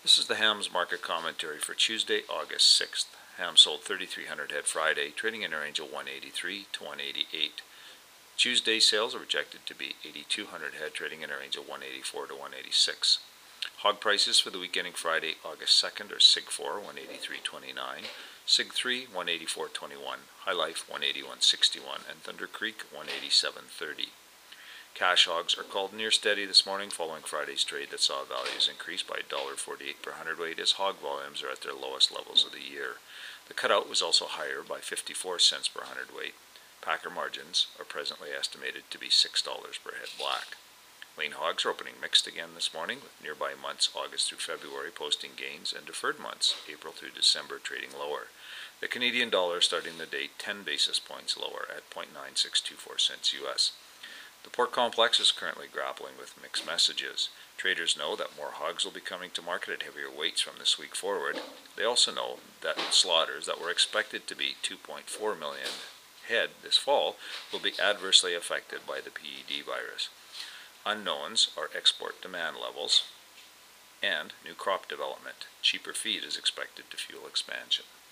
This is the hams market commentary for Tuesday, August 6th. Hams sold 3,300 head Friday, trading in a range of 183 to 188. Tuesday sales are projected to be 8,200 head, trading in a range of 184 to 186. Hog prices for the week ending Friday, August 2nd are Sig 4, 183.29, Sig 3, 184.21, High Life, 181.61, and Thunder Creek, 187.30. Cash hogs are called near steady this morning following Friday's trade that saw values increase by $1.48 per hundredweight as hog volumes are at their lowest levels of the year. The cutout was also higher by 54 cents per hundredweight. Packer margins are presently estimated to be $6 per head black. Lean hogs are opening mixed again this morning, with nearby months August through February posting gains and deferred months April through December trading lower. The Canadian dollar starting the day 10 basis points lower at 0.9624 cents US. The pork complex is currently grappling with mixed messages. Traders know that more hogs will be coming to market at heavier weights from this week forward. They also know that slaughters that were expected to be 2.4 million head this fall will be adversely affected by the PED virus. Unknowns are export demand levels and new crop development. Cheaper feed is expected to fuel expansion.